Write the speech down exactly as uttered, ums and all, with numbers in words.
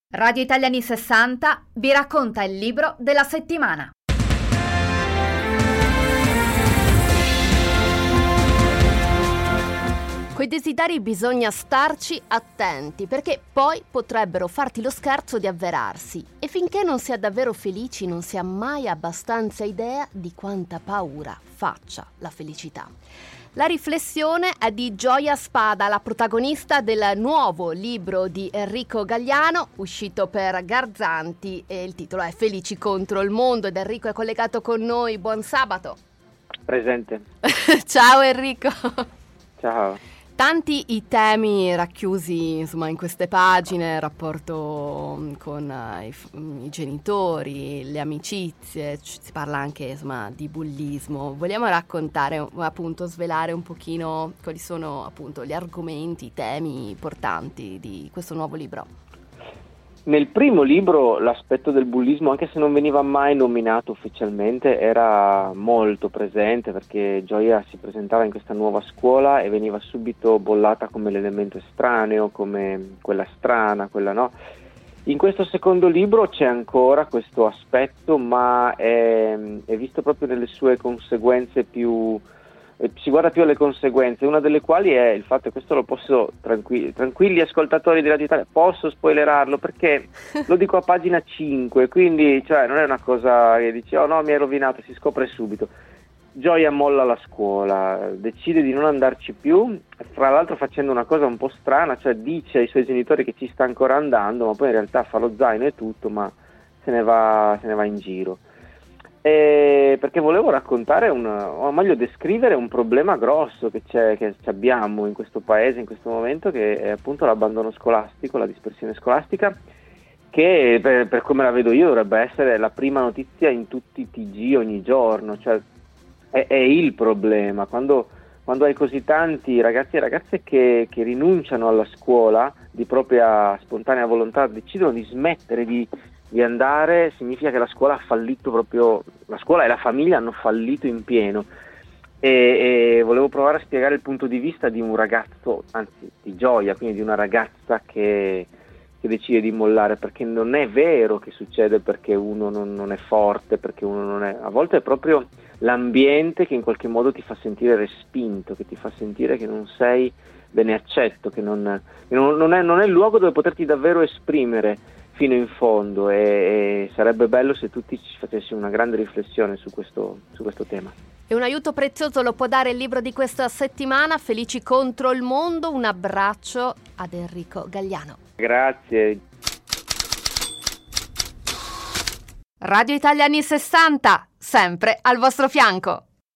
Radio Italiani sessanta vi racconta il libro della settimana. Coi desideri bisogna starci attenti, perché poi potrebbero farti lo scherzo di avverarsi, e finché non si è davvero felici non si ha mai abbastanza idea di quanta paura faccia la felicità. La riflessione è di Gioia Spada, la protagonista del nuovo libro di Enrico Galliano, uscito per Garzanti, e il titolo è Felici contro il mondo, ed Enrico è collegato con noi. Buon sabato. Presente. Ciao Enrico. Ciao. Tanti i temi racchiusi insomma in queste pagine, rapporto con uh, i, i genitori, le amicizie, ci, si parla anche insomma di bullismo. Vogliamo raccontare, appunto, svelare un pochino quali sono appunto gli argomenti, i temi portanti di questo nuovo libro? Nel primo libro l'aspetto del bullismo, anche se non veniva mai nominato ufficialmente, era molto presente, perché Gioia si presentava in questa nuova scuola e veniva subito bollata come l'elemento estraneo, come quella strana, quella no. In questo secondo libro c'è ancora questo aspetto, ma è, è visto proprio nelle sue conseguenze più... si guarda più alle conseguenze, una delle quali è il fatto, e questo lo posso, tranquilli, tranquilli ascoltatori di Radio Italia, posso spoilerarlo perché lo dico a pagina cinque, quindi cioè non è una cosa che dici oh no mi hai rovinato, si scopre subito. Gioia molla la scuola, decide di non andarci più, fra l'altro facendo una cosa un po' strana, cioè dice ai suoi genitori che ci sta ancora andando, ma poi in realtà fa lo zaino e tutto, ma se ne va, se ne va in giro. Eh, perché volevo raccontare un, o meglio descrivere un problema grosso che c'è, che abbiamo in questo paese in questo momento, che è appunto l'abbandono scolastico, la dispersione scolastica, che per, per come la vedo io dovrebbe essere la prima notizia in tutti i T G ogni giorno, cioè è, è il problema quando, quando hai così tanti ragazzi e ragazze che, che rinunciano alla scuola di propria spontanea volontà, decidono di smettere di di andare, significa che la scuola ha fallito proprio, la scuola e la famiglia hanno fallito in pieno, e, e volevo provare a spiegare il punto di vista di un ragazzo, anzi di Gioia, quindi di una ragazza che, che decide di mollare, perché non è vero che succede perché uno non, non è forte, perché uno non è, a volte è proprio l'ambiente che in qualche modo ti fa sentire respinto, che ti fa sentire che non sei bene accetto, che non, che non, non, è, non è il luogo dove poterti davvero esprimere fino in fondo, e, e sarebbe bello se tutti ci facessimo una grande riflessione su questo, su questo tema. E un aiuto prezioso lo può dare il libro di questa settimana, Felici contro il mondo. Un abbraccio ad Enrico Galliano. Grazie. Radio Italiani sessanta, sempre al vostro fianco.